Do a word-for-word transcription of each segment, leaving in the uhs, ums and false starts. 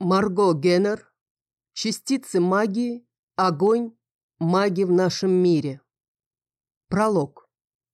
Марго Геннер. Частицы магии. Огонь. Маги в нашем мире. Пролог.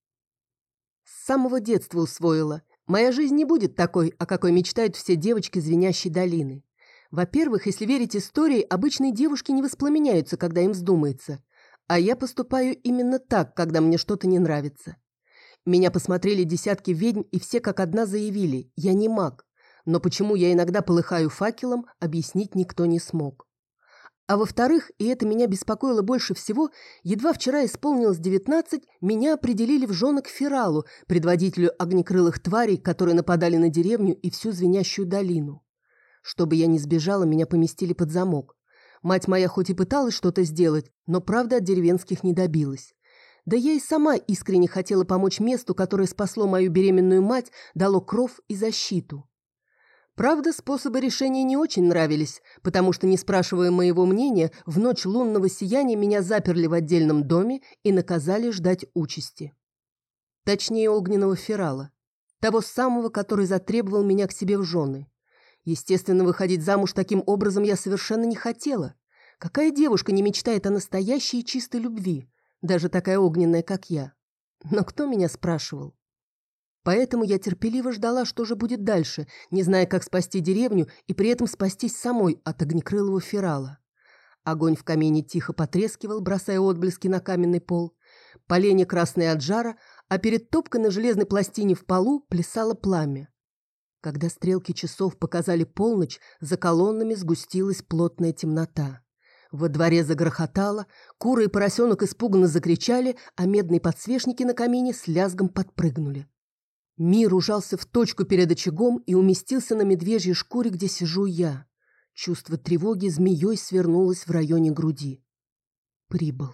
С самого детства усвоила. Моя жизнь не будет такой, о какой мечтают все девочки звенящей долины. Во-первых, если верить истории, обычные девушки не воспламеняются, когда им вздумается. А я поступаю именно так, когда мне что-то не нравится. Меня посмотрели десятки ведьм, и все как одна заявили: я не маг. Но почему я иногда полыхаю факелом, объяснить никто не смог. А во-вторых, и это меня беспокоило больше всего, едва вчера исполнилось девятнадцать, меня определили в жены к Фералу, предводителю огнекрылых тварей, которые нападали на деревню и всю звенящую долину. Чтобы я не сбежала, меня поместили под замок. Мать моя хоть и пыталась что-то сделать, но правда от деревенских не добилась. Да я и сама искренне хотела помочь месту, которое спасло мою беременную мать, дало кров и защиту. Правда, способы решения не очень нравились, потому что, не спрашивая моего мнения, в ночь лунного сияния меня заперли в отдельном доме и наказали ждать участи. Точнее, огненного Ферала. Того самого, который затребовал меня к себе в жены. Естественно, выходить замуж таким образом я совершенно не хотела. Какая девушка не мечтает о настоящей и чистой любви, даже такая огненная, как я? Но кто меня спрашивал? Поэтому я терпеливо ждала, что же будет дальше, не зная, как спасти деревню и при этом спастись самой от огнекрылого Ферала. Огонь в камине тихо потрескивал, бросая отблески на каменный пол. Поленья красные от жара, а перед топкой на железной пластине в полу плясало пламя. Когда стрелки часов показали полночь, за колоннами сгустилась плотная темнота. Во дворе загрохотало, куры и поросенок испуганно закричали, а медные подсвечники на камине с лязгом подпрыгнули. Мир ужался в точку перед очагом и уместился на медвежьей шкуре, где сижу я. Чувство тревоги змеей свернулось в районе груди. Прибыл.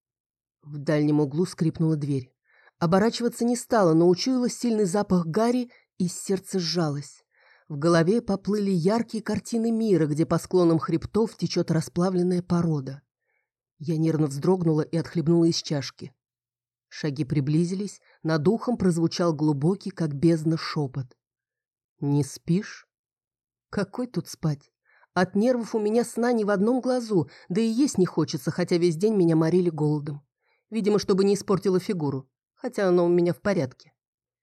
В дальнем углу скрипнула дверь. Оборачиваться не стала, но учуяла сильный запах гари, и сердце сжалось. В голове поплыли яркие картины мира, где по склонам хребтов течет расплавленная порода. Я нервно вздрогнула и отхлебнула из чашки. Шаги приблизились, над ухом прозвучал глубокий, как бездна, шепот. «Не спишь?» Какой тут спать? От нервов у меня сна ни в одном глазу, да и есть не хочется, хотя весь день меня морили голодом. Видимо, чтобы не испортила фигуру, хотя она у меня в порядке.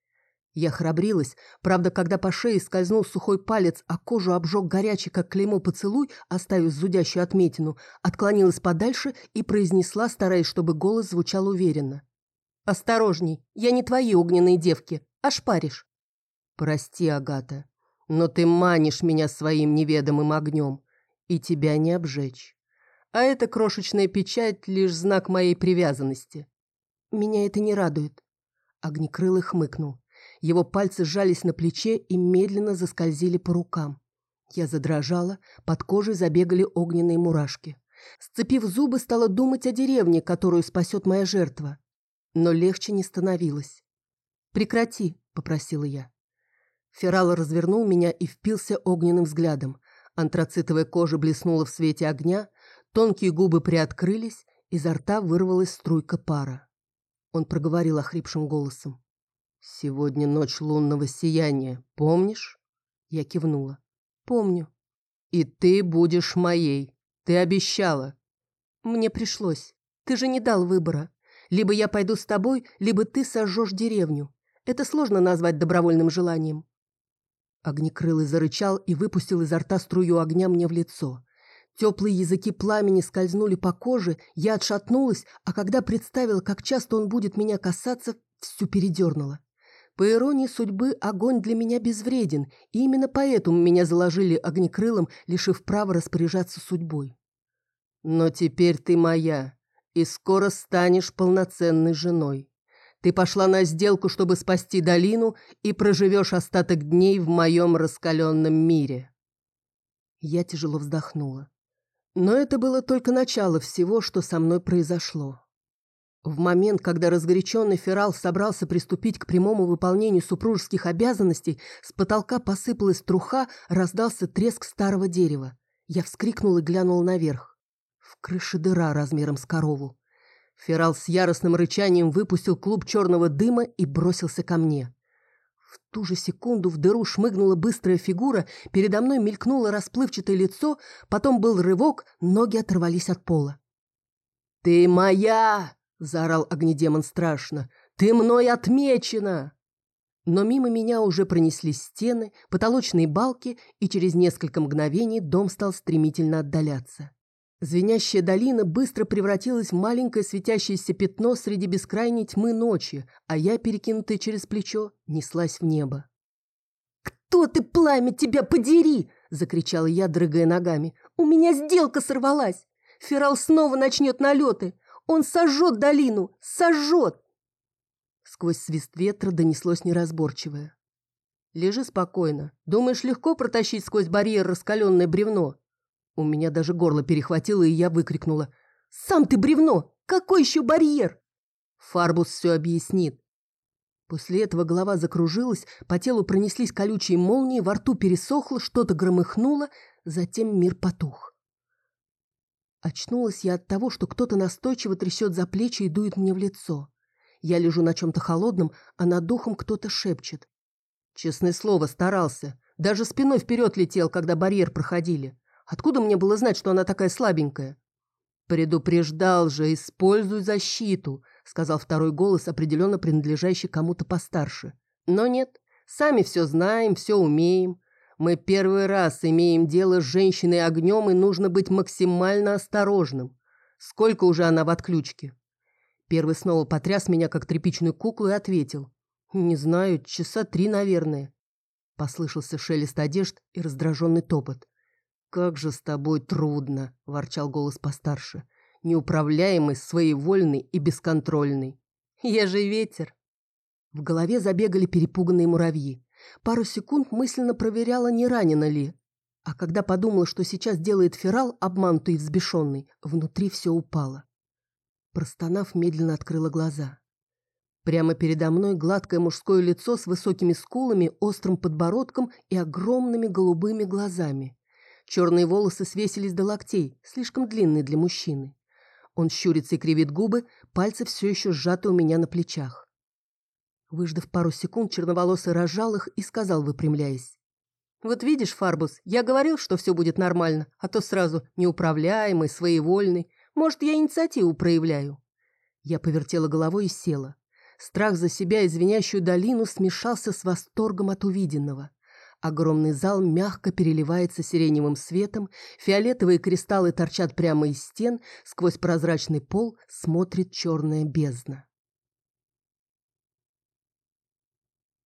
Я храбрилась, правда, когда по шее скользнул сухой палец, а кожу обжег горячий, как клеймо, поцелуй, оставив зудящую отметину, отклонилась подальше и произнесла, стараясь, чтобы голос звучал уверенно. «Осторожней, я не твои огненные девки, ошпаришь». «Прости, Агата, но ты манишь меня своим неведомым огнем, и тебя не обжечь. А эта крошечная печать — лишь знак моей привязанности». «Меня это не радует». Огнекрылый хмыкнул. Его пальцы сжались на плече и медленно заскользили по рукам. Я задрожала, под кожей забегали огненные мурашки. Сцепив зубы, стала думать о деревне, которую спасет моя жертва. Но легче не становилось. «Прекрати», — попросила я. Ферал развернул меня и впился огненным взглядом. Антрацитовая кожа блеснула в свете огня, тонкие губы приоткрылись, изо рта вырвалась струйка пара. Он проговорил охрипшим голосом. «Сегодня ночь лунного сияния, помнишь?» Я кивнула. «Помню». «И ты будешь моей. Ты обещала». «Мне пришлось. Ты же не дал выбора. Либо я пойду с тобой, либо ты сожжешь деревню. Это сложно назвать добровольным желанием». Огнекрылый зарычал и выпустил изо рта струю огня мне в лицо. Теплые языки пламени скользнули по коже, я отшатнулась, а когда представила, как часто он будет меня касаться, всю передернула. По иронии судьбы, огонь для меня безвреден, и именно поэтому меня заложили огнекрылом, лишив права распоряжаться судьбой. «Но теперь ты моя, и скоро станешь полноценной женой. Ты пошла на сделку, чтобы спасти долину, и проживешь остаток дней в моем раскаленном мире». Я тяжело вздохнула. Но это было только начало всего, что со мной произошло. В момент, когда разгоряченный Ферал собрался приступить к прямому выполнению супружеских обязанностей, с потолка посыпалась труха, раздался треск старого дерева. Я вскрикнула и глянула наверх. В крыше дыра размером с корову. Ферал с яростным рычанием выпустил клуб черного дыма и бросился ко мне. В ту же секунду в дыру шмыгнула быстрая фигура, передо мной мелькнуло расплывчатое лицо, потом был рывок, ноги оторвались от пола. «Ты моя!» – заорал огнедемон страшно. «Ты мной отмечена!» Но мимо меня уже пронеслись стены, потолочные балки, и через несколько мгновений дом стал стремительно отдаляться. Звенящая долина быстро превратилась в маленькое светящееся пятно среди бескрайней тьмы ночи, а я, перекинутая через плечо, неслась в небо. «Кто ты, пламя, тебя подери!» – закричала я, дрыгая ногами. «У меня сделка сорвалась! Ферал снова начнет налеты! Он сожжет долину! Сожжет!» Сквозь свист ветра донеслось неразборчивое. «Лежи спокойно. Думаешь, легко протащить сквозь барьер раскаленное бревно?» У меня даже горло перехватило, и я выкрикнула. «Сам ты бревно! Какой еще барьер?» Фарбус все объяснит. После этого голова закружилась, по телу пронеслись колючие молнии, во рту пересохло, что-то громыхнуло, затем мир потух. Очнулась я от того, что кто-то настойчиво трясет за плечи и дует мне в лицо. Я лежу на чем-то холодном, а над духом кто-то шепчет. Честное слово, старался. Даже спиной вперед летел, когда барьер проходили. Откуда мне было знать, что она такая слабенькая? «Предупреждал же, используй защиту», — сказал второй голос, определенно принадлежащий кому-то постарше. Но нет, сами все знаем, все умеем. Мы первый раз имеем дело с женщиной огнем, и нужно быть максимально осторожным. Сколько уже она в отключке? Первый снова потряс меня, как тряпичную куклу, и ответил. «Не знаю, часа три, наверное». Послышался шелест одежд и раздраженный топот. «Как же с тобой трудно», – ворчал голос постарше. «Неуправляемый, своевольный и бесконтрольный». «Я же ветер». В голове забегали перепуганные муравьи. Пару секунд мысленно проверяла, не ранена ли. А когда подумала, что сейчас делает Ферал, обманутый и взбешенный, внутри все упало. Простонав, медленно открыла глаза. Прямо передо мной гладкое мужское лицо с высокими скулами, острым подбородком и огромными голубыми глазами. Черные волосы свесились до локтей, слишком длинные для мужчины. Он щурится и кривит губы, пальцы все еще сжаты у меня на плечах. Выждав пару секунд, черноволосый разжал их и сказал, выпрямляясь. «Вот видишь, Фарбус, я говорил, что все будет нормально, а то сразу неуправляемый, своевольный. Может, я инициативу проявляю?» Я повертела головой и села. Страх за себя и звенящую долину смешался с восторгом от увиденного. Огромный зал мягко переливается сиреневым светом, фиолетовые кристаллы торчат прямо из стен, сквозь прозрачный пол смотрит черная бездна.